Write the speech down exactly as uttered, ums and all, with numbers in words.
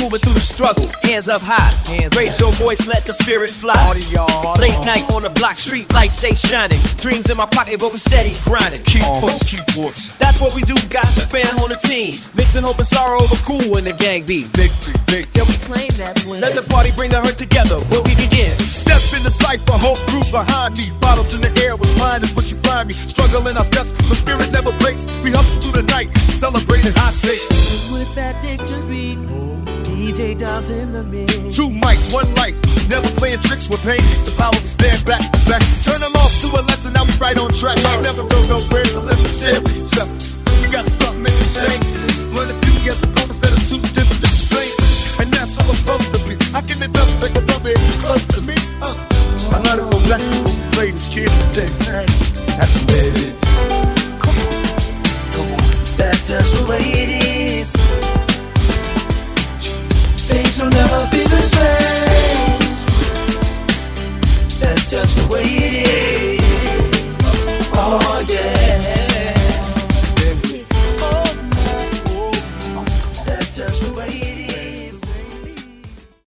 moving through the struggle, hands up high. Hands Raise your voice, let the spirit fly. Late night on the block, street lights stay shining. Dreams in my pocket, but we steady grinding. Keep push, keep push. That's what we do, got the fam on the team. Mixing hope and sorrow over cool when the gang beat. Victory, victory. Can we claim that win? Let the party bring the hurt together, where we begin. Step in the cypher, whole group behind me. Bottles in the air, what's mine is what you find me. Struggling our steps, but spirit never breaks. We hustle through the night, celebrating high stakes. With that victory, D J Dawes in the mix. Two mics, one life, never playing tricks with pain. It's the power we stand back, back. Turn them off to a lesson, now we right on track. I never go nowhere to live and share with each other. We gotta start making changes. Learn to see as a group instead of two distant strangers. And that's all I'm supposed to be. How can it never take a brother close to me? Uh, I let it go back to when we played as kids today. That's the way it is. Come on, come on. That's just the way it is. Things will never be the same. That's just the way it is.